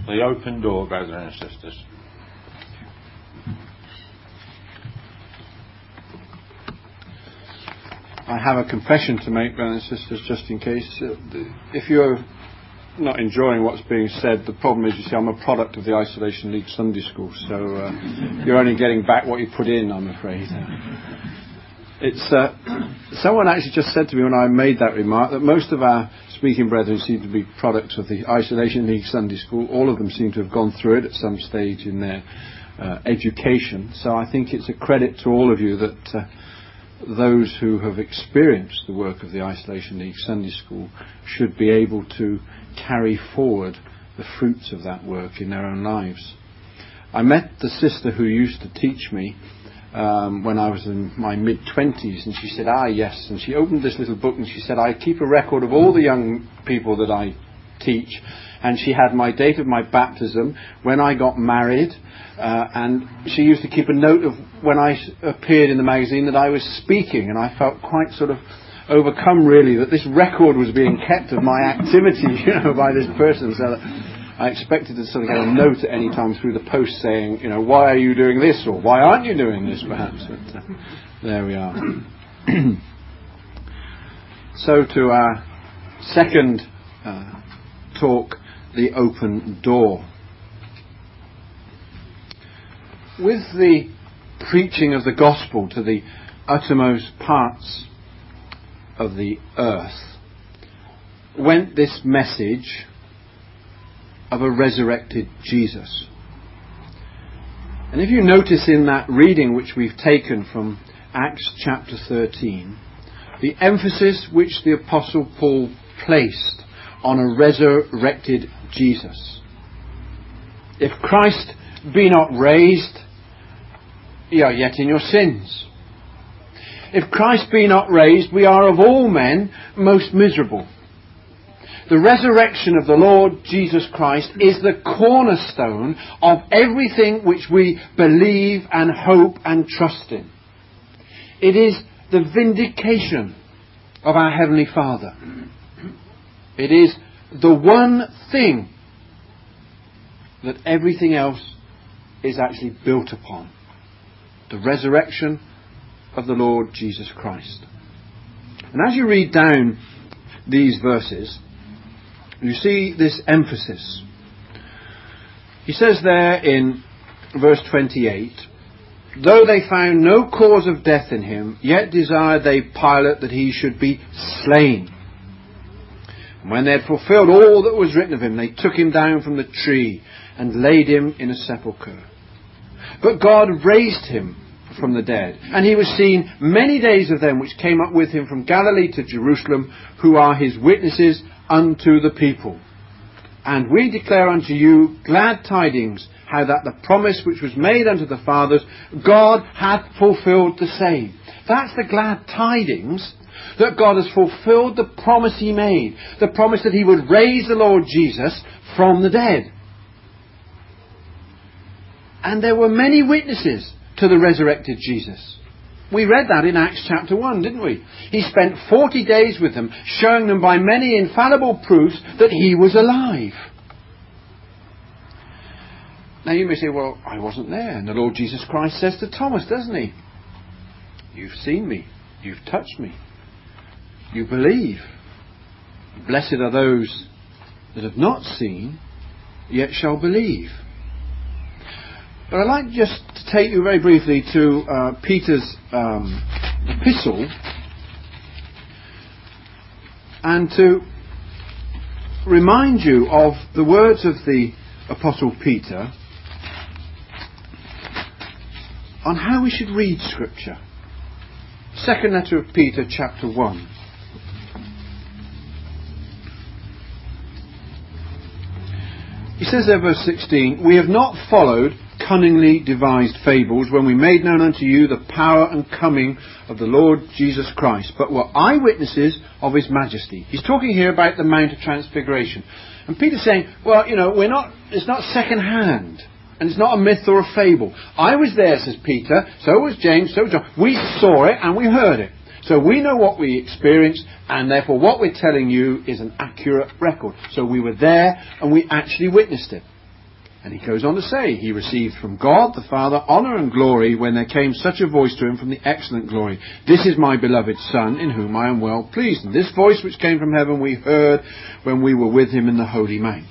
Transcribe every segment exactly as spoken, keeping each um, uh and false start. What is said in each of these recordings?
The open door, brothers and sisters. I have a confession to make, brothers and sisters, just in case. If you're not enjoying what's being said, the problem is, you see, I'm a product of the Isolation League Sunday School, so uh, you're only getting back what you put in, I'm afraid. It's uh, someone actually just said to me when I made that remark that most of our speaking brethren seem to be products of the Isolation League Sunday School. All of them seem to have gone through it at some stage in their uh, education. So I think it's a credit to all of you that uh, those who have experienced the work of the Isolation League Sunday School should be able to carry forward the fruits of that work in their own lives. I met the sister who used to teach me um, when I was in my mid-twenties, and she said, ah, yes, and she opened this little book and she said, I keep a record of all the young people that I teach, and she had my date of my baptism, when I got married, uh, and she used to keep a note of when I appeared in the magazine that I was speaking, and I felt quite sort of overcome, really, that this record was being kept of my activity, you know, by this person. So that I expected to sort of get a note at any time through the post saying, you know, why are you doing this, or why aren't you doing this, perhaps. But uh, there we are. So to our second uh, talk, the open door. With the preaching of the gospel to the uttermost parts of the earth went this message of a resurrected Jesus. And if you notice in that reading which we've taken from Acts chapter thirteen, the emphasis which the Apostle Paul placed on a resurrected Jesus. If Christ be not raised, ye are yet in your sins. If Christ be not raised, we are of all men most miserable. The resurrection of the Lord Jesus Christ is the cornerstone of everything which we believe and hope and trust in. It is the vindication of our Heavenly Father. It is the one thing that everything else is actually built upon. The resurrection of the Lord Jesus Christ. And as you read down these verses, you see this emphasis. He says there in verse twenty-eight, though they found no cause of death in him, yet desired they Pilate that he should be slain. And when they had fulfilled all that was written of him, they took him down from the tree and laid him in a sepulchre. But God raised him from the dead, and he was seen many days of them which came up with him from Galilee to Jerusalem, who are his witnesses unto the people. And we declare unto you glad tidings, how that the promise which was made unto the fathers, God hath fulfilled the same. That's the glad tidings, that God has fulfilled the promise he made, the promise that he would raise the Lord Jesus from the dead. And there were many witnesses to the resurrected Jesus. We read that in Acts chapter one, didn't we? He spent forty days with them, showing them by many infallible proofs that he was alive. Now you may say, well, I wasn't there. And the Lord Jesus Christ says to Thomas, doesn't he? You've seen me. You've touched me. You believe. Blessed are those that have not seen, yet shall believe. But I'd like just to take you very briefly to uh, Peter's um, epistle and to remind you of the words of the Apostle Peter on how we should read Scripture. Second letter of Peter, chapter one. He says there, verse sixteen, we have not followed cunningly devised fables when we made known unto you the power and coming of the Lord Jesus Christ, but were eyewitnesses of his majesty. He's talking here about the Mount of Transfiguration. And Peter's saying, well, you know, we're not, it's not second hand. And it's not a myth or a fable. I was there, says Peter, so was James, so was John. We saw it and we heard it. So we know what we experienced, and therefore what we're telling you is an accurate record. So we were there and we actually witnessed it. And he goes on to say, he received from God the Father honour and glory when there came such a voice to him from the excellent glory. This is my beloved Son, in whom I am well pleased. And this voice which came from heaven we heard when we were with him in the Holy Mount.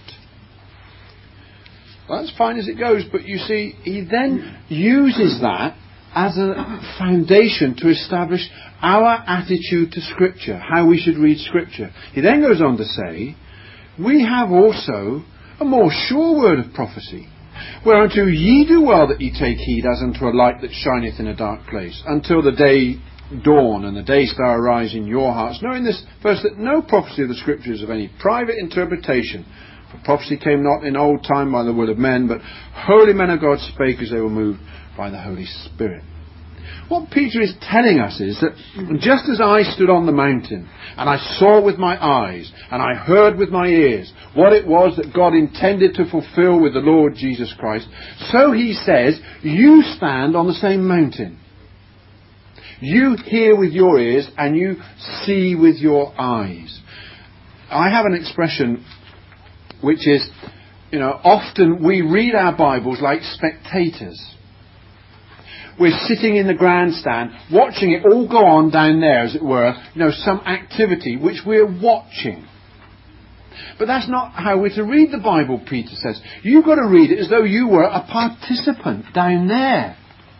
Well, that's fine as it goes, but you see, he then uses that as a foundation to establish our attitude to Scripture, how we should read Scripture. He then goes on to say, we have also a more sure word of prophecy, whereunto ye do well that ye take heed as unto a light that shineth in a dark place, until the day dawn and the day star arise in your hearts, knowing this first, that no prophecy of the Scriptures of any private interpretation. For prophecy came not in old time by the will of men, but holy men of God spake as they were moved by the Holy Spirit. What Peter is telling us is that just as I stood on the mountain and I saw with my eyes and I heard with my ears what it was that God intended to fulfill with the Lord Jesus Christ, so he says, you stand on the same mountain. You hear with your ears and you see with your eyes. I have an expression which is, you know, often we read our Bibles like spectators. We're sitting in the grandstand, watching it all go on down there, as it were, you know, some activity which we're watching. But that's not how we're to read the Bible, Peter says. You've got to read it as though you were a participant down there.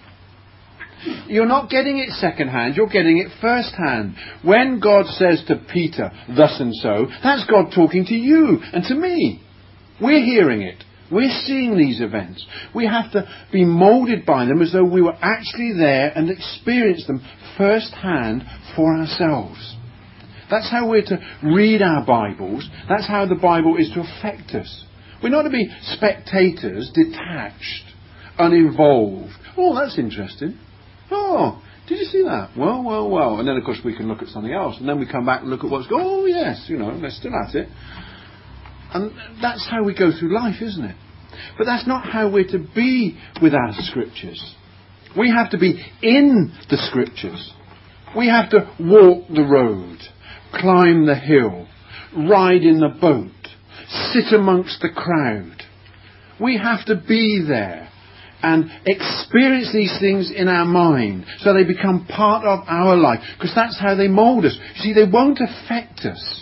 You're not getting it second hand, you're getting it first hand. When God says to Peter, thus and so, that's God talking to you and to me. We're hearing it. We're seeing these events. We have to be moulded by them as though we were actually there and experience them first hand for ourselves. That's how we're to read our Bibles. That's how the Bible is to affect us. We're not to be spectators, detached, uninvolved. Oh, that's interesting. Oh, did you see that? Well, well, well. And then, of course, we can look at something else. And then we come back and look at what's going on. Oh, yes, you know, they're still at it. And that's how we go through life, isn't it? But that's not how we're to be with our Scriptures. We have to be in the Scriptures. We have to walk the road, climb the hill, ride in the boat, sit amongst the crowd. We have to be there and experience these things in our mind so they become part of our life, because that's how they mould us. You see, they won't affect us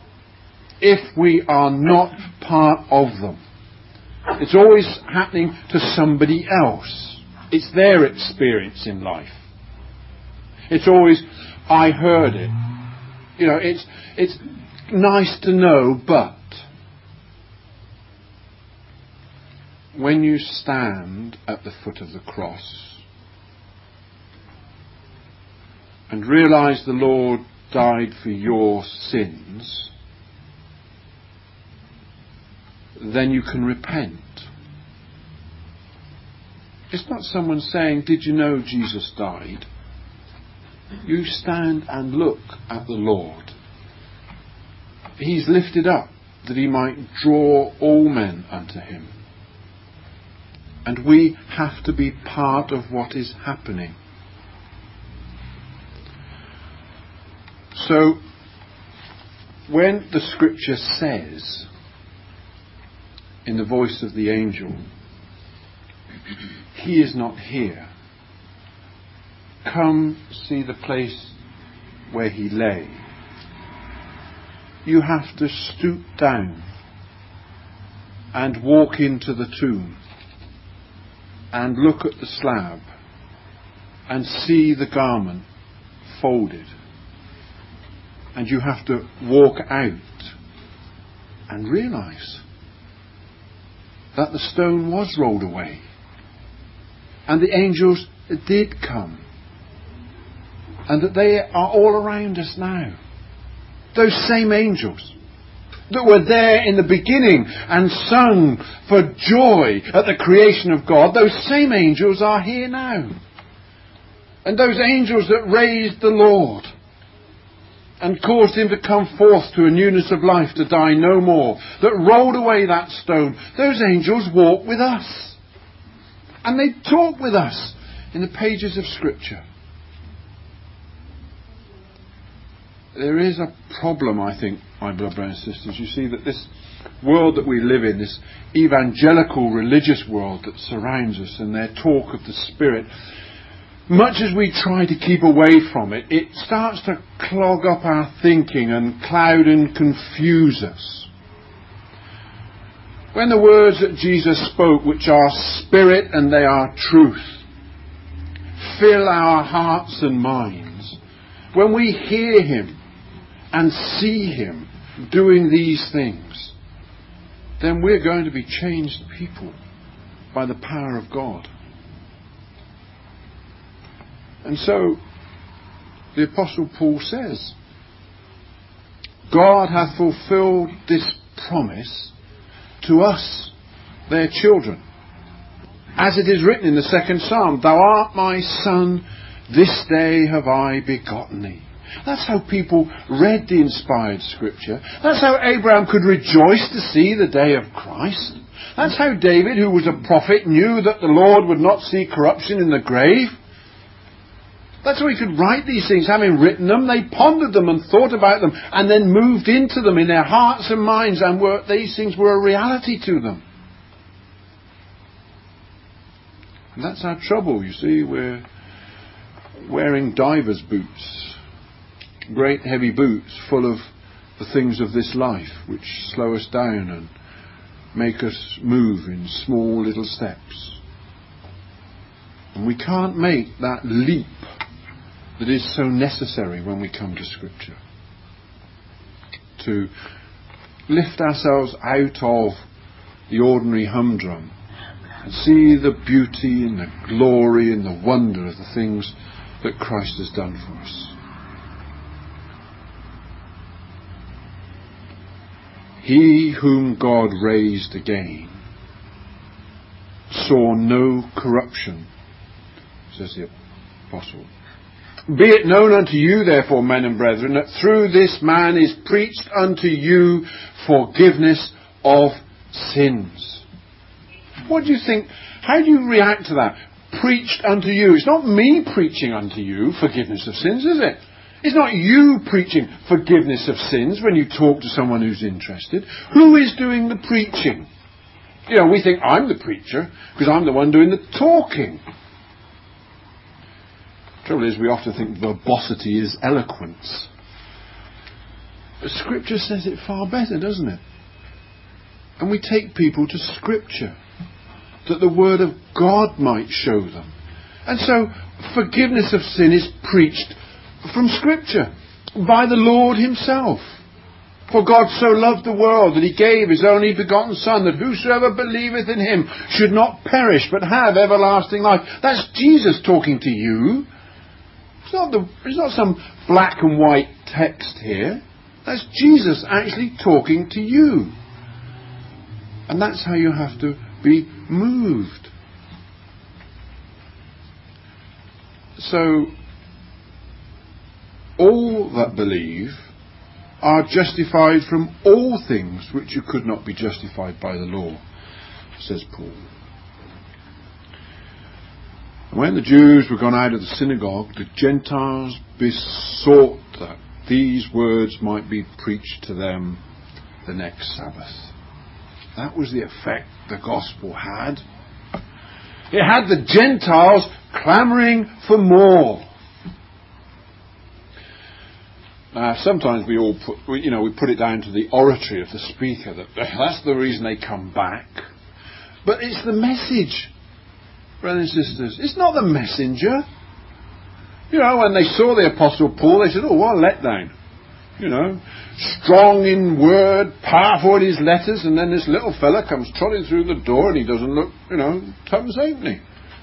if we are not part of them. It's always happening to somebody else. It's their experience in life. It's always, I heard it. You know, it's it's nice to know, but when you stand at the foot of the cross and realise the Lord died for your sins, then you can repent. It's not someone saying, did you know Jesus died? You stand and look at the Lord. He's lifted up that he might draw all men unto him. And we have to be part of what is happening. So, when the Scripture says, in the voice of the angel, he is not here, come see the place where he lay, you have to stoop down and walk into the tomb and look at the slab and see the garment folded, and you have to walk out and realise that the stone was rolled away and the angels did come, and that they are all around us now. Those same angels that were there in the beginning and sung for joy at the creation of God, those same angels are here now. And those angels that raised the Lord and caused him to come forth to a newness of life, to die no more, that rolled away that stone, those angels walk with us. And they talk with us in the pages of Scripture. There is a problem, I think, my beloved brothers and sisters. You see that this world that we live in, this evangelical religious world that surrounds us and their talk of the Spirit, much as we try to keep away from it, it starts to clog up our thinking and cloud and confuse us. When the words that Jesus spoke, which are spirit and they are truth, fill our hearts and minds, when we hear him and see him doing these things, then we're going to be changed people by the power of God. And so the Apostle Paul says, God hath fulfilled this promise to us, their children. As it is written in the second Psalm, Thou art my son, this day have I begotten thee. That's how people read the inspired scripture. That's how Abraham could rejoice to see the day of Christ. That's how David, who was a prophet, knew that the Lord would not see corruption in the grave. That's how he could write these things. Having written them, they pondered them and thought about them and then moved into them in their hearts and minds, and were, these things were a reality to them. And that's our trouble, you see. We're wearing divers' boots, great heavy boots full of the things of this life, which slow us down and make us move in small little steps. And we can't make that leap that is so necessary when we come to Scripture. To lift ourselves out of the ordinary humdrum and see the beauty and the glory and the wonder of the things that Christ has done for us. He whom God raised again saw no corruption, says the Apostle. Be it known unto you, therefore, men and brethren, that through this man is preached unto you forgiveness of sins. What do you think? How do you react to that? Preached unto you. It's not me preaching unto you forgiveness of sins, is it? It's not you preaching forgiveness of sins when you talk to someone who's interested. Who is doing the preaching? You know, we think I'm the preacher because I'm the one doing the talking. The trouble is, we often think verbosity is eloquence. But Scripture says it far better, doesn't it? And we take people to Scripture, that the Word of God might show them. And so, forgiveness of sin is preached from Scripture, by the Lord himself. For God so loved the world that he gave his only begotten Son, that whosoever believeth in him should not perish, but have everlasting life. That's Jesus talking to you. It's not, the, it's not some black and white text here. That's Jesus actually talking to you. And that's how you have to be moved. So, all that believe are justified from all things which you could not be justified by the law, says Paul. When the Jews were gone out of the synagogue, the Gentiles besought that these words might be preached to them the next Sabbath. That was the effect the gospel had. It had the Gentiles clamouring for more. Now, sometimes we all put, you know, we put it down to the oratory of the speaker. That that's the reason they come back. But it's the message, brothers and sisters. It's not the messenger. You know, when they saw the Apostle Paul, they said, "Oh, what a letdown!" You know, strong in word, powerful in his letters, and then this little fella comes trotting through the door, and he doesn't look, you know, tuppence halfpenny.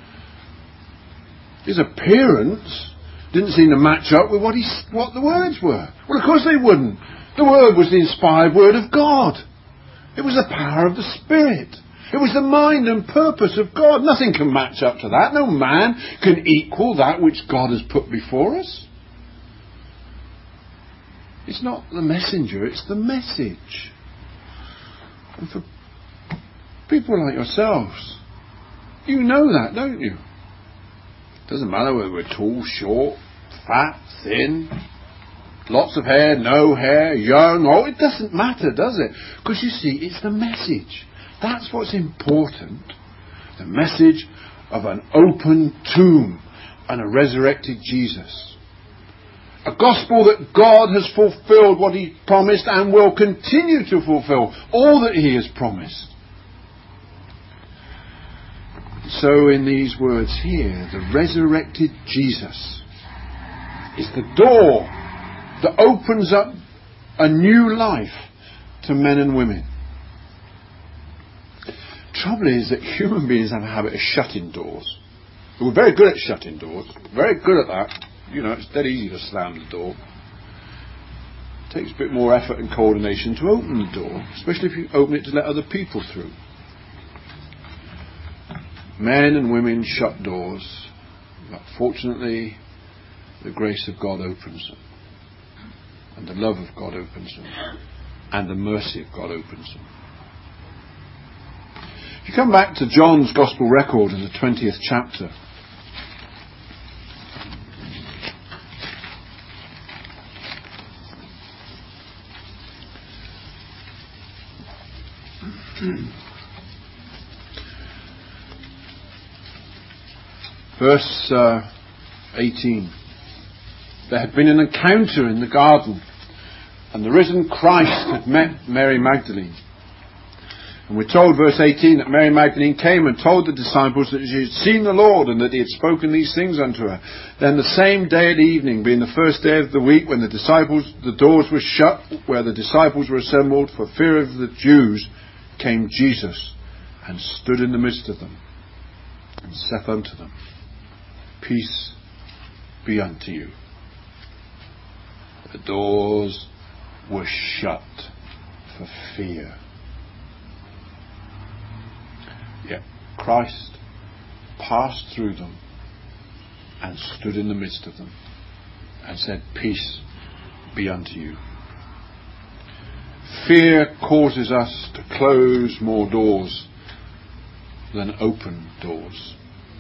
His appearance didn't seem to match up with what he, what the words were. Well, of course they wouldn't. The word was the inspired word of God. It was the power of the Spirit. It was the mind and purpose of God. Nothing can match up to that. No man can equal that which God has put before us. It's not the messenger, it's the message. And for people like yourselves, you know that, don't you? Doesn't matter whether we're tall, short, fat, thin, Lots of hair, no hair, young, oh, it doesn't matter, does it? Because you see, it's the message. That's what's important. The message of an open tomb and a resurrected Jesus. A gospel that God has fulfilled what he promised and will continue to fulfill all that he has promised. So in these words here, the resurrected Jesus is the door that opens up a new life to men and women. Trouble is that human beings have a habit of shutting doors. We're very good at shutting doors. Very good at that. You know, it's dead easy to slam the door. It takes a bit more effort and coordination to open the door, especially if you open it to let other people through. Men and women shut doors, but fortunately the grace of God opens them, and the love of God opens them, and the mercy of God opens them. If you come back to John's Gospel record in the twentieth chapter, verse uh, eighteen. There had been an encounter in the garden, and the risen Christ had met Mary Magdalene. And we're told, verse eighteen, that Mary Magdalene came and told the disciples that she had seen the Lord and that he had spoken these things unto her. Then the same day at evening, being the first day of the week, when the disciples, the doors were shut, where the disciples were assembled for fear of the Jews, came Jesus and stood in the midst of them and saith unto them, Peace be unto you. The doors were shut for fear. Yet Christ passed through them and stood in the midst of them and said, Peace be unto you. Fear causes us to close more doors than open doors.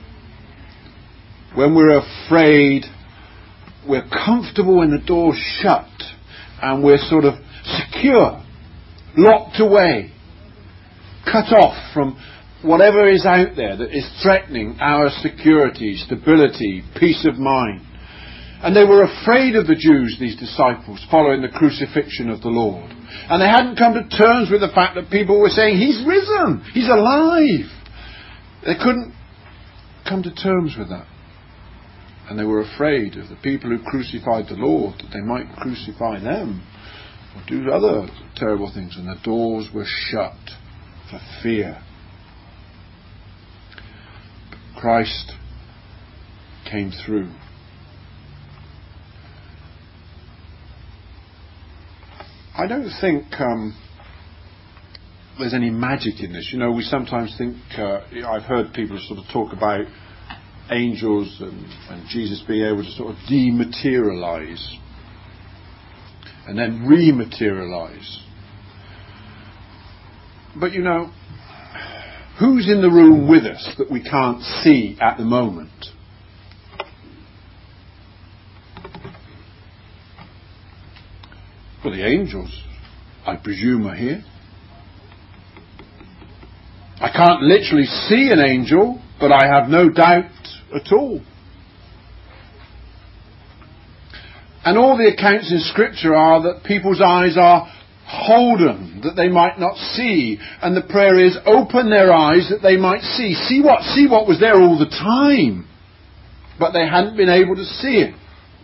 When we're afraid, we're comfortable when the door's shut and we're sort of secure, locked away, cut off from whatever is out there that is threatening our security, stability, peace of mind. And they were afraid of the Jews, these disciples, following the crucifixion of the Lord. And they hadn't come to terms with the fact that people were saying, He's risen, He's alive. They couldn't come to terms with that. And they were afraid of the people who crucified the Lord, that they might crucify them or do other terrible things. And the doors were shut for fear. But Christ came through. I don't think um, there's any magic in this. You know, we sometimes think, uh, I've heard people sort of talk about angels and, and Jesus being able to sort of dematerialize and then rematerialize. But you know, who's in the room with us that we can't see at the moment? Well, the angels, I presume, are here. I can't literally see an angel, but I have no doubt at all. And all the accounts in Scripture are that people's eyes are holden, that they might not see. And the prayer is, open their eyes that they might see. See what? See what was there all the time. But they hadn't been able to see it.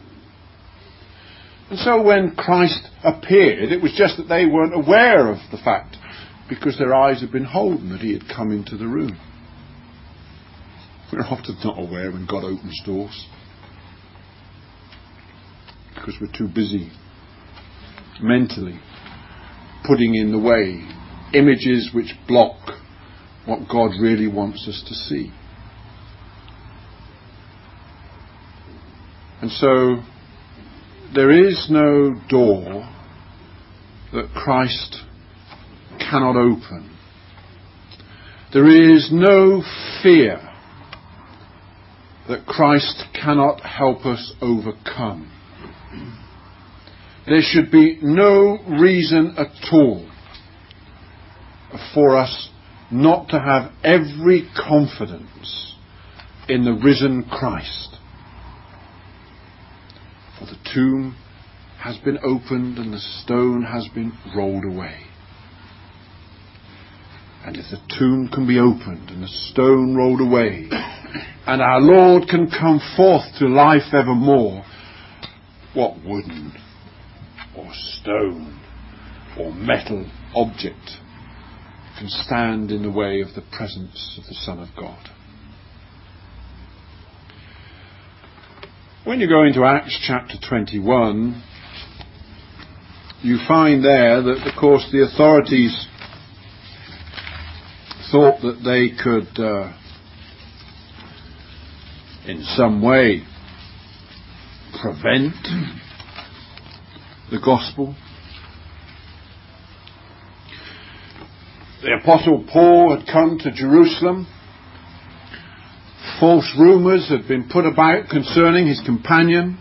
And so when Christ appeared, it was just that they weren't aware of the fact, because their eyes had been holden that he had come into the room. We're often not aware when God opens doors, because we're too busy mentally putting in the way images which block what God really wants us to see. And so there is no door that Christ cannot open. There is no fear that Christ cannot help us overcome. there should be no reason at all for us not to have every confidence in the risen Christ. For the tomb has been opened and the stone has been rolled away. And if the tomb can be opened and the stone rolled away, and our Lord can come forth to life evermore, what wooden or stone or metal object can stand in the way of the presence of the Son of God? When you go into Acts chapter twenty-one, you find there that, of course, the authorities thought that they could uh, in some way prevent the gospel. The Apostle Paul had come to Jerusalem. False rumours had been put about concerning his companion,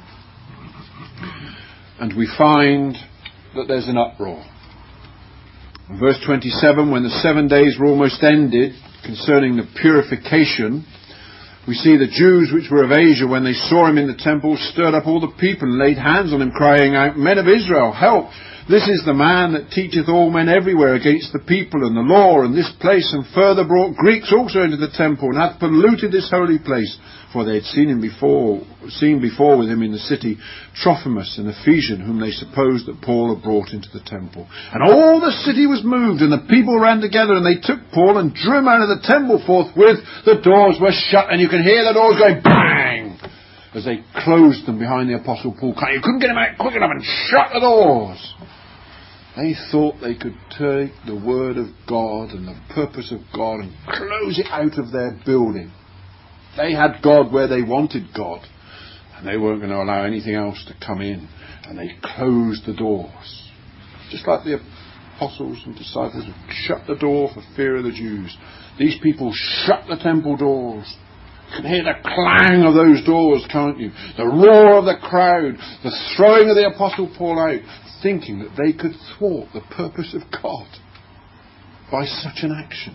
and we find that there's an uproar. In verse twenty-seven, when the seven days were almost ended concerning the purification, we see the Jews which were of Asia, when they saw him in the temple, stirred up all the people and laid hands on him, crying out, Men of Israel, help! This is the man that teacheth all men everywhere against the people and the law and this place, and further brought Greeks also into the temple, and hath polluted this holy place. For they had seen him before, seen before with him in the city Trophimus, an Ephesian, whom they supposed that Paul had brought into the temple. And all the city was moved, and the people ran together, and they took Paul and drew him out of the temple forthwith. The doors were shut, and you can hear the doors going bang as they closed them behind the Apostle Paul. You couldn't get him out quick enough and shut the doors. They thought they could take the word of God and the purpose of God and close it out of their building. They had God where they wanted God, and they weren't going to allow anything else to come in, and they closed the doors. Just like the apostles and disciples shut the door for fear of the Jews. These people shut the temple doors. You can hear the clang of those doors, can't you? The roar of the crowd, the throwing of the Apostle Paul out, thinking that they could thwart the purpose of God by such an action.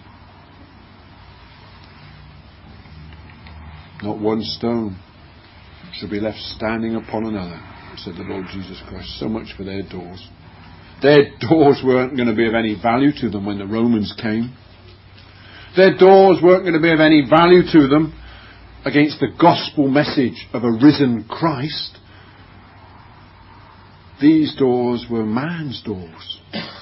Not one stone shall be left standing upon another, said the Lord Jesus Christ. So much for their doors. Their doors weren't going to be of any value to them when the Romans came. Their doors weren't going to be of any value to them against the gospel message of a risen Christ. These doors were man's doors.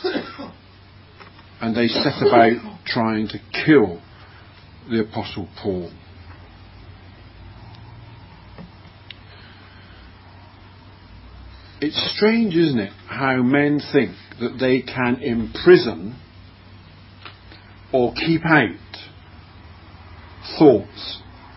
And they set about trying to kill the Apostle Paul. It's strange, isn't it, how men think that they can imprison or keep out thoughts.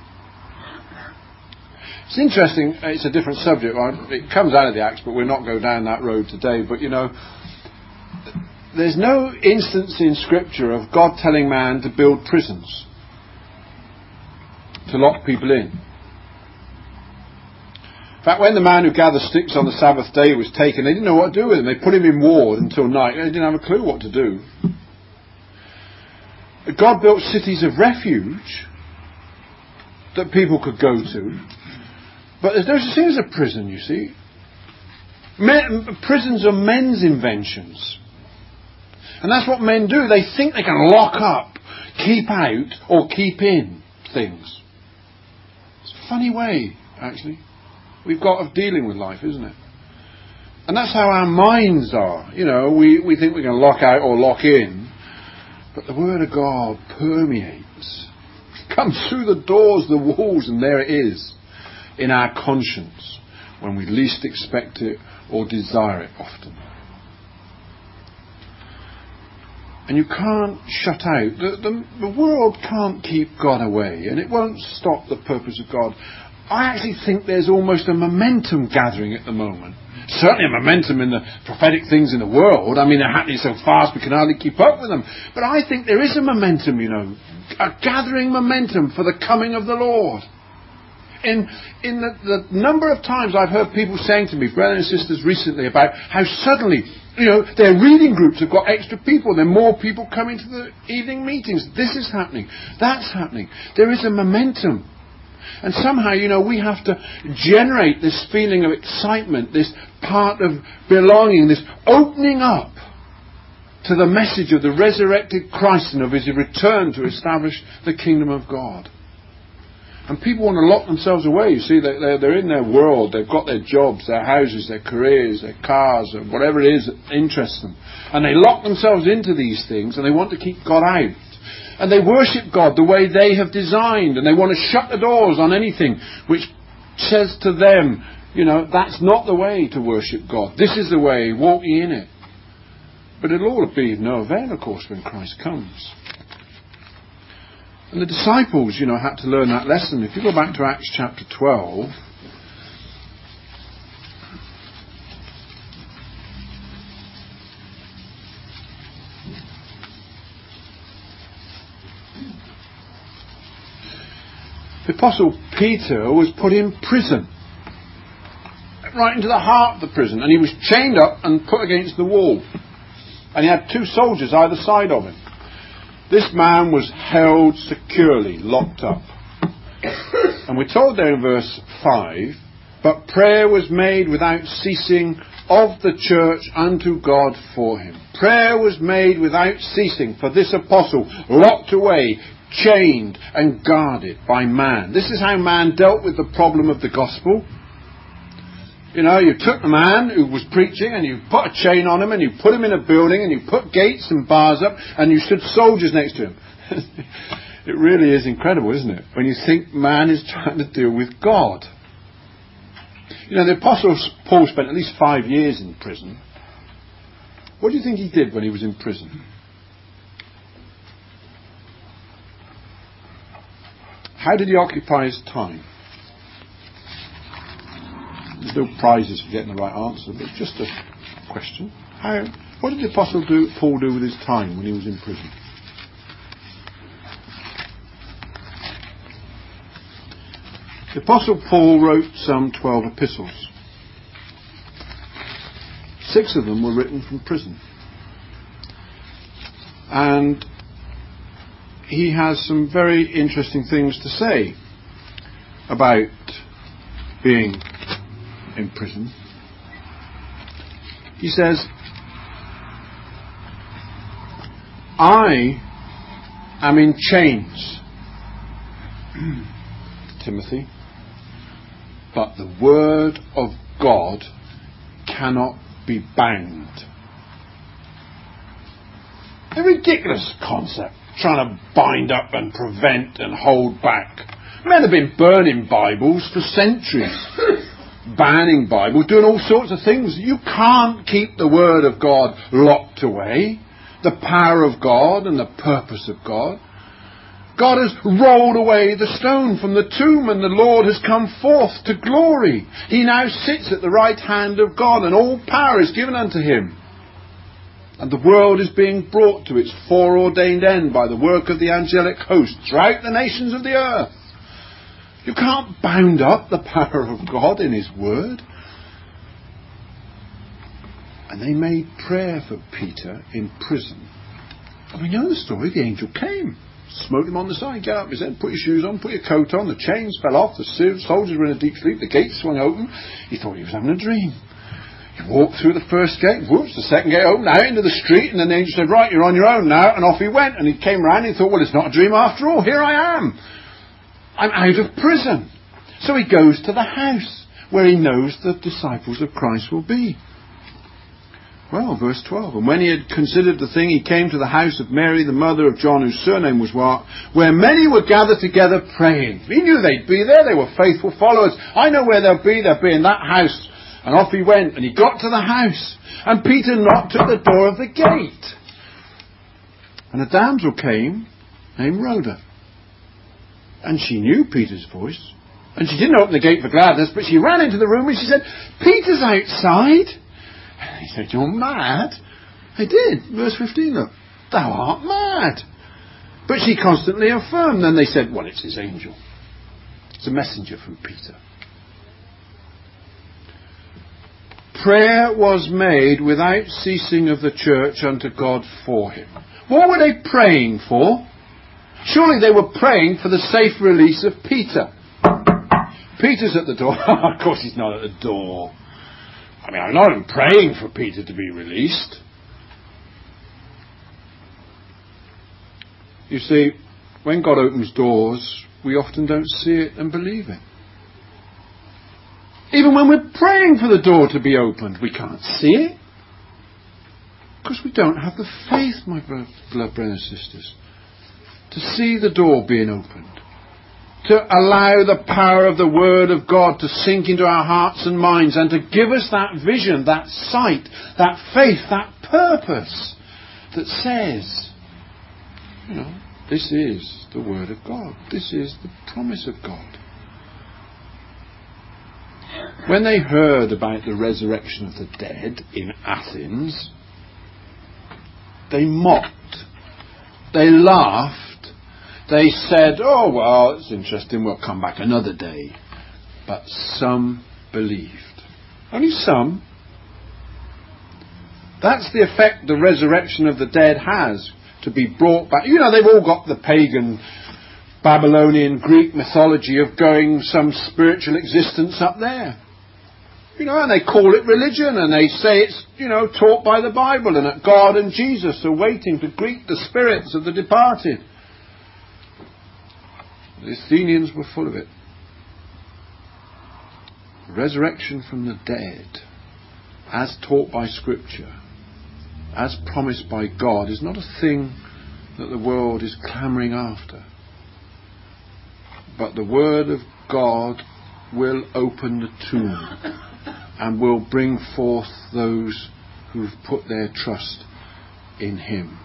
It's interesting, it's a different subject. It comes out of the Acts, but we'll not go down that road today. But, you know, there's no instance in Scripture of God telling man to build prisons, to lock people in. In fact, when the man who gathered sticks on the Sabbath day was taken, they didn't know what to do with him. They put him in ward until night. They didn't have a clue what to do. God built cities of refuge that people could go to. But there's no such thing as a prison, you see. Men, prisons are men's inventions. And that's what men do. They think they can lock up, keep out, or keep in things. It's a funny way, actually, we've got of dealing with life, isn't it? And that's how our minds are. You know, we, we think we can lock out or lock in. But the Word of God permeates. It comes through the doors, the walls, and there it is. In our conscience, when we least expect it or desire it often. And you can't shut out. The, the, the world can't keep God away, and it won't stop the purpose of God. I actually think there's almost a momentum gathering at the moment. Certainly a momentum in the prophetic things in the world. I mean, they're happening so fast we can hardly keep up with them. But I think there is a momentum, you know, a gathering momentum for the coming of the Lord. in in the, the number of times I've heard people saying to me, brothers and sisters recently, about how suddenly, you know, their reading groups have got extra people, there are more people coming to the evening meetings. This is happening. That's happening. There is a momentum. And somehow, you know, we have to generate this feeling of excitement, this part of belonging, this opening up to the message of the resurrected Christ and of his return to establish the kingdom of God. And people want to lock themselves away. You see, they're, they're in their world, they've got their jobs, their houses, their careers, their cars, or whatever it is that interests them. And they lock themselves into these things and they want to keep God out. And they worship God the way they have designed, and they want to shut the doors on anything which says to them, you know, that's not the way to worship God. This is the way, walk ye in it. But it'll all be of no avail, of course, when Christ comes. And the disciples, you know, had to learn that lesson. If you go back to Acts chapter twelve, the Apostle Peter was put in prison, right into the heart of the prison, and he was chained up and put against the wall. And he had two soldiers either side of him. This man was held securely, locked up. And we're told there in verse five, but prayer was made without ceasing of the church unto God for him. Prayer was made without ceasing for this apostle, locked away, chained and guarded by man. This is how man dealt with the problem of the gospel. You know, you took a man who was preaching and you put a chain on him and you put him in a building and you put gates and bars up and you stood soldiers next to him. It really is incredible, isn't it? When you think man is trying to deal with God. You know, the Apostle Paul spent at least five years in prison. What do you think he did when he was in prison? How did he occupy his time? There's no prizes for getting the right answer, but just a question. How? What did the Apostle do, Paul do with his time when he was in prison? The Apostle Paul wrote some twelve epistles. Six of them were written from prison. And he has some very interesting things to say about being in prison. He says, I am in chains, Timothy, but the word of God cannot be bound. A ridiculous concept, trying to bind up and prevent and hold back. Men have been burning Bibles for centuries, banning Bibles, doing all sorts of things. You can't keep the word of God locked away, the power of God and the purpose of God. God has rolled away the stone from the tomb and the Lord has come forth to glory. He now sits at the right hand of God and all power is given unto him. And the world is being brought to its foreordained end by the work of the angelic host throughout the nations of the earth. You can't bound up the power of God in his word. And they made prayer for Peter in prison. And we know the story. The angel came, smote him on the side, get up, he said, put your shoes on, put your coat on. The chains fell off, the soldiers were in a deep sleep, the gates swung open. He thought he was having a dream. He walked through the first gate, whoops, the second gate opened, out into the street, and then the angel said, right, you're on your own now, and off he went. And he came round and he thought, well, it's not a dream after all, here I am. I'm out of prison. So he goes to the house where he knows the disciples of Christ will be. Well, verse twelve. And when he had considered the thing, he came to the house of Mary, the mother of John, whose surname was Mark, where many were gathered together praying. He knew they'd be there. They were faithful followers. I know where they'll be. They'll be in that house. And off he went. And he got to the house. And Peter knocked at the door of the gate. And a damsel came named Rhoda. And she knew Peter's voice. And she didn't open the gate for gladness, but she ran into the room and she said, Peter's outside. And he said, you're mad. I did. Verse fifteen, look. Thou art mad. But she constantly affirmed. Then they said, well, it's his angel. It's a messenger from Peter. Prayer was made without ceasing of the church unto God for him. What were they praying for? Surely they were praying for the safe release of Peter. Peter's at the door. Of course he's not at the door. I mean, I'm not praying for Peter to be released. You see, when God opens doors, we often don't see it and believe it. Even when we're praying for the door to be opened, we can't see it. Because we don't have the faith, my beloved brothers and sisters, to see the door being opened. To allow the power of the Word of God to sink into our hearts and minds and to give us that vision, that sight, that faith, that purpose that says, you know, this is the Word of God. This is the promise of God. When they heard about the resurrection of the dead in Athens, they mocked. They laughed. They said, oh, well, it's interesting, we'll come back another day. But some believed. Only some. That's the effect the resurrection of the dead has, to be brought back. You know, they've all got the pagan, Babylonian, Greek mythology of going some spiritual existence up there. You know, and they call it religion, and they say it's, you know, taught by the Bible, and that God and Jesus are waiting to greet the spirits of the departed. The Athenians were full of it. Resurrection from the dead, as taught by Scripture, as promised by God, is not a thing that the world is clamouring after. But the Word of God will open the tomb and will bring forth those who've put their trust in Him.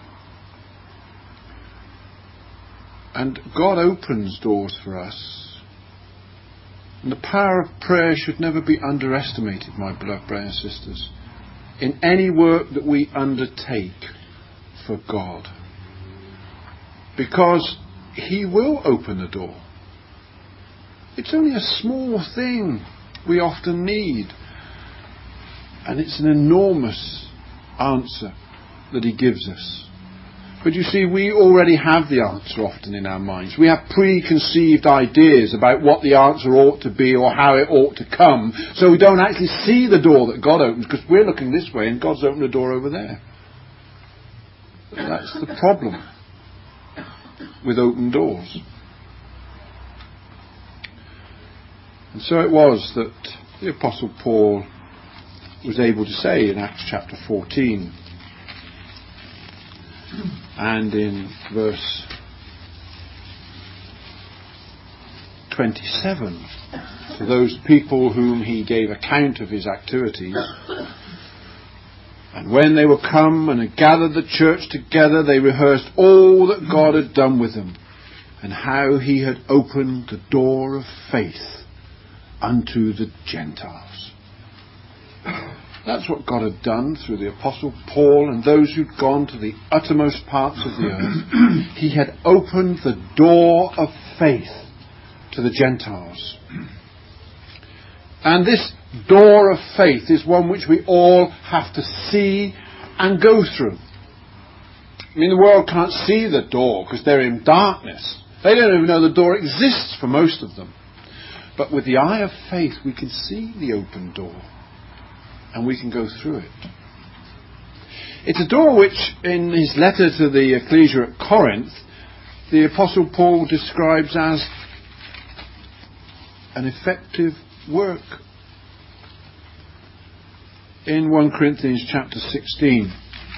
And God opens doors for us. And the power of prayer should never be underestimated, my beloved brothers and sisters, in any work that we undertake for God. Because He will open the door. It's only a small thing we often need. And it's an enormous answer that He gives us. But you see, we already have the answer often in our minds. We have preconceived ideas about what the answer ought to be or how it ought to come. So we don't actually see the door that God opens, because we're looking this way and God's opened a door over there. That's the problem with open doors. And so it was that the Apostle Paul was able to say in Acts chapter fourteen, and in verse twenty-seven, to those people whom he gave account of his activities, and when they were come and had gathered the church together, they rehearsed all that God had done with them, and how he had opened the door of faith unto the Gentiles. That's what God had done through the Apostle Paul and those who'd gone to the uttermost parts of the earth. He had opened the door of faith to the Gentiles. And this door of faith is one which we all have to see and go through. I mean, the world can't see the door because they're in darkness. They don't even know the door exists for most of them. But with the eye of faith, we can see the open door. And we can go through it. It's a door which, in his letter to the ecclesia at Corinth, the Apostle Paul describes as an effective work. In First Corinthians chapter sixteen,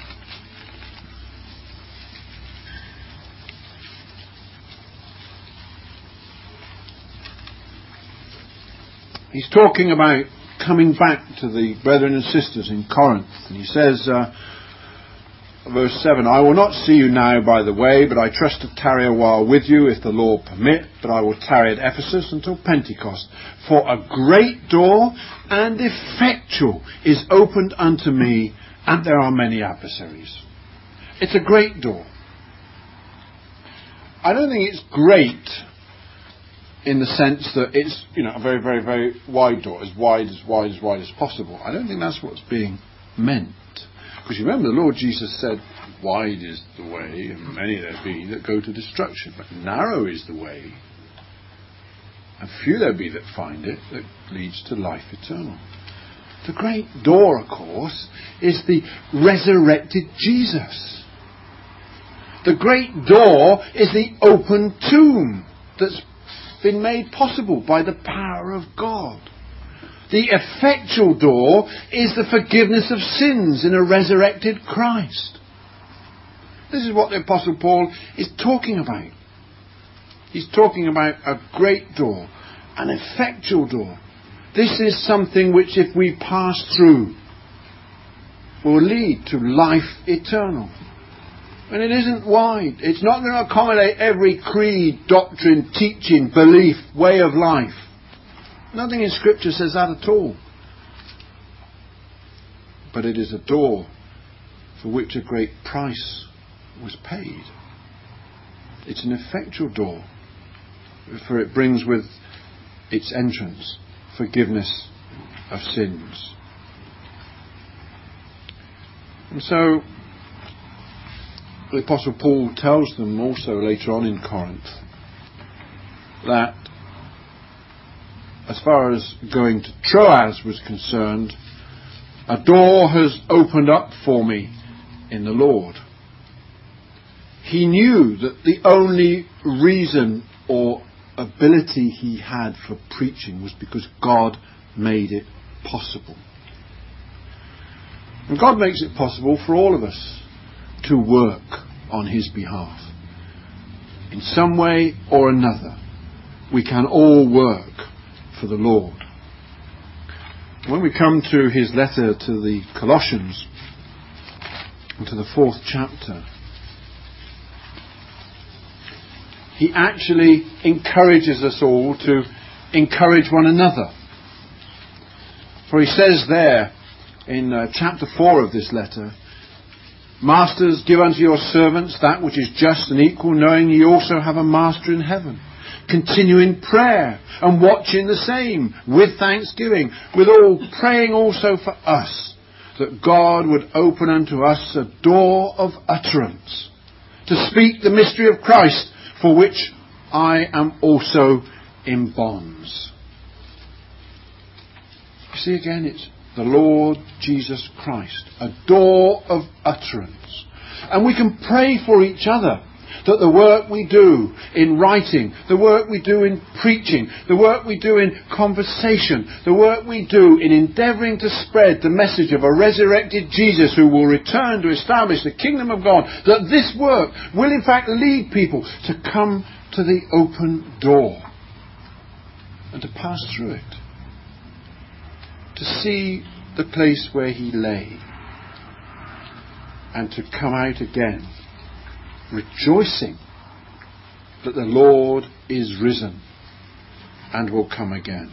he's talking about coming back to the brethren and sisters in Corinth. And he says, uh, verse seven, I will not see you now by the way, but I trust to tarry a while with you, if the Lord permit. But I will tarry at Ephesus until Pentecost. For a great door and effectual is opened unto me, and there are many adversaries. It's a great door. I don't think it's great in the sense that it's, you know, a very, very, very wide door, as wide, as wide, as wide as possible. I don't think that's what's being meant. Because you remember the Lord Jesus said, wide is the way, and many there be that go to destruction, but narrow is the way, and few there be that find it, that leads to life eternal. The great door, of course, is the resurrected Jesus. The great door is the open tomb that's been made possible by the power of God. The effectual door is the forgiveness of sins in a resurrected Christ. This is what the Apostle Paul is talking about. He's talking about a great door, an effectual door. This is something which, if we pass through, will lead to life eternal. And it isn't wide. It's not going to accommodate every creed, doctrine, teaching, belief, way of life. Nothing in Scripture says that at all. But it is a door for which a great price was paid. It's an effectual door, for it brings with its entrance forgiveness of sins. And so the Apostle Paul tells them also later on in Corinth that as far as going to Troas was concerned, a door has opened up for me in the Lord. He knew that the only reason or ability he had for preaching was because God made it possible. And God makes it possible for all of us to work on his behalf. In some way or another, we can all work for the Lord. When we come to his letter to the Colossians, to the fourth chapter, he actually encourages us all to encourage one another. For he says there in uh, chapter four of this letter, Masters, give unto your servants that which is just and equal, knowing ye also have a master in heaven. Continue in prayer and watching the same with thanksgiving, withal praying also for us, that God would open unto us a door of utterance, to speak the mystery of Christ, for which I am also in bonds. You see again, it's the Lord Jesus Christ, a door of utterance. And we can pray for each other, that the work we do in writing, the work we do in preaching, the work we do in conversation, the work we do in endeavouring to spread the message of a resurrected Jesus who will return to establish the kingdom of God, that this work will in fact lead people to come to the open door and to pass through it, to see the place where he lay and to come out again rejoicing that the Lord is risen and will come again.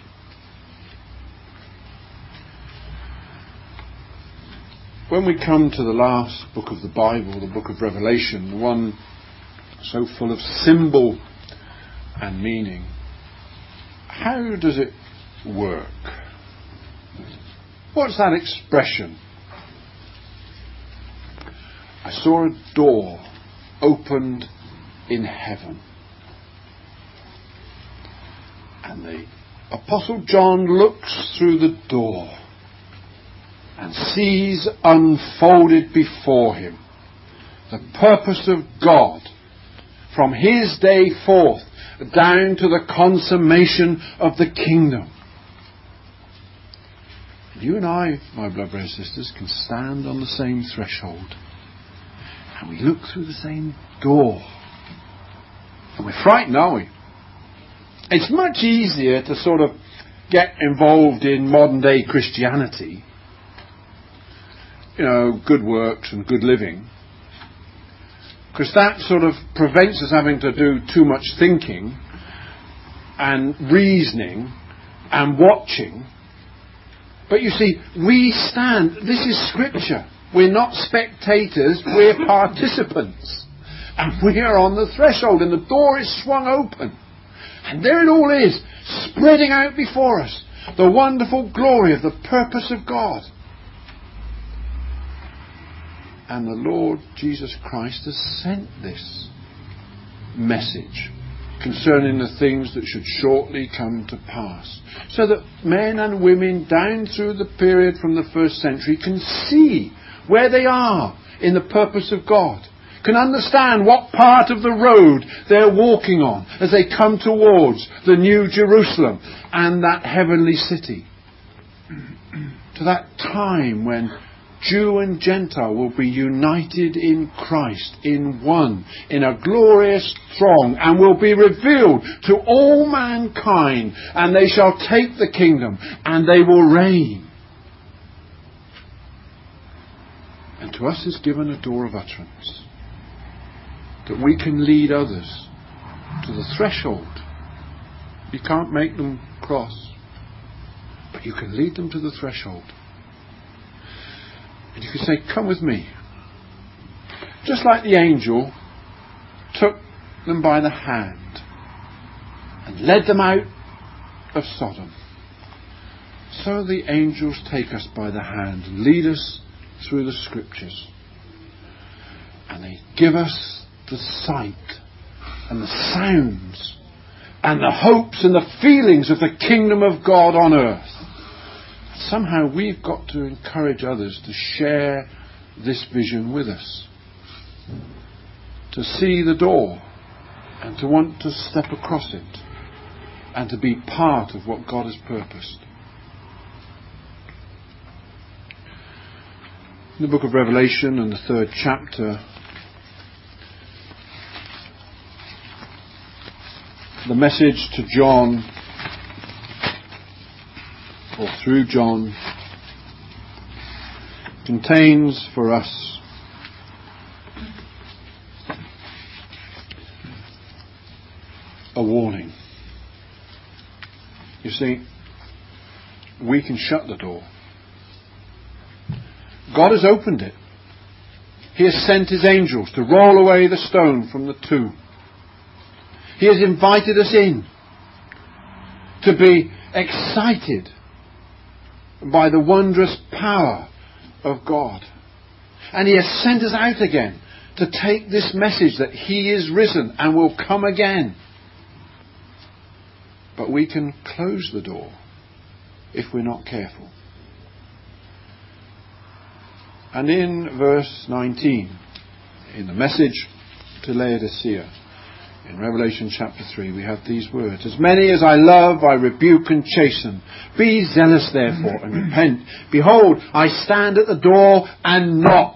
When we come to the last book of the Bible, the book of Revelation, the one so full of symbol and meaning, how does it work? What's that expression? I saw a door opened in heaven. And the Apostle John looks through the door and sees unfolded before him the purpose of God from his day forth down to the consummation of the kingdom. You and I, my beloved brothers and sisters, can stand on the same threshold and we look through the same door. And we're frightened, aren't we? It's much easier to sort of get involved in modern day Christianity, you know, good works and good living, because that sort of prevents us having to do too much thinking and reasoning and watching. But you see, we stand, this is Scripture. We're not spectators, we're participants. And we are on the threshold and the door is swung open. And there it all is, spreading out before us, the wonderful glory of the purpose of God. And the Lord Jesus Christ has sent this message concerning the things that should shortly come to pass, so that men and women down through the period from the first century can see where they are in the purpose of God, can understand what part of the road they're walking on as they come towards the New Jerusalem and that heavenly city, to that time when Jew and Gentile will be united in Christ, in one, in a glorious throng, and will be revealed to all mankind, and they shall take the kingdom, and they will reign. And to us is given a door of utterance, that we can lead others to the threshold. You can't make them cross, but you can lead them to the threshold. And you can say, come with me. Just like the angel took them by the hand and led them out of Sodom, so the angels take us by the hand and lead us through the scriptures. And they give us the sight and the sounds and the hopes and the feelings of the kingdom of God on earth. Somehow we've got to encourage others to share this vision with us, to see the door and to want to step across it and to be part of what God has purposed. In the book of Revelation and the third chapter, the message to John, or through John, contains for us a warning. You see, we can shut the door. God has opened it. He has sent his angels to roll away the stone from the tomb. He has invited us in to be excited by the wondrous power of God. And he has sent us out again to take this message that he is risen and will come again. But we can close the door if we're not careful. And in verse nineteen, in the message to Laodicea, in Revelation chapter three, we have these words: As many as I love, I rebuke and chasten. Be zealous, therefore, and repent. Behold, I stand at the door and knock.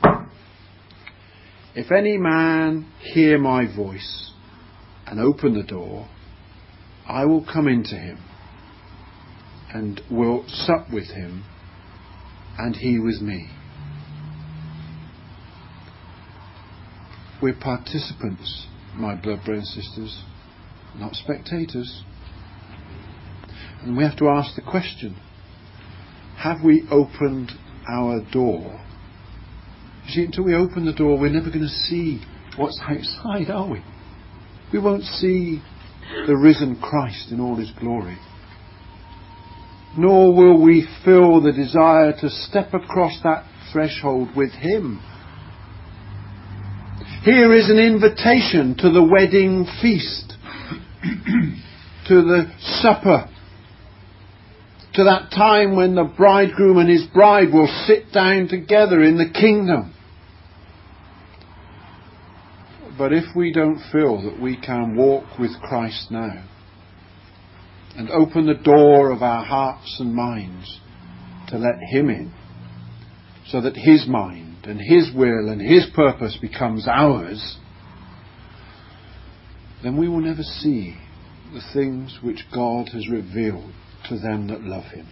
If any man hear my voice and open the door, I will come into him and will sup with him, and he with me. We're participants, my blood brothers and sisters, not spectators. And we have to ask the question, have we opened our door? You see, until we open the door, we're never going to see what's outside, are we? We won't see the risen Christ in all his glory. Nor will we feel the desire to step across that threshold with him. Here is an invitation to the wedding feast, to the supper, to that time when the bridegroom and his bride will sit down together in the kingdom. But if we don't feel that we can walk with Christ now and open the door of our hearts and minds to let him in, so that his mind and his will and his purpose becomes ours, then we will never see the things which God has revealed to them that love him.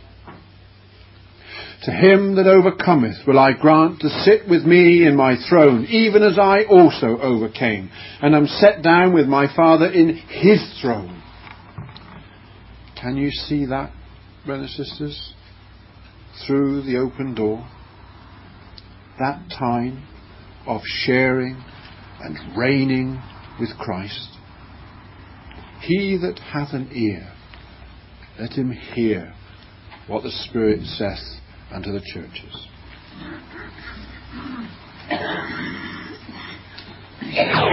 To him that overcometh will I grant to sit with me in my throne, even as I also overcame, and am set down with my Father in his throne. Can you see that, brothers and sisters? Through the open door. That time of sharing and reigning with Christ. He that hath an ear, let him hear what the Spirit saith unto the churches.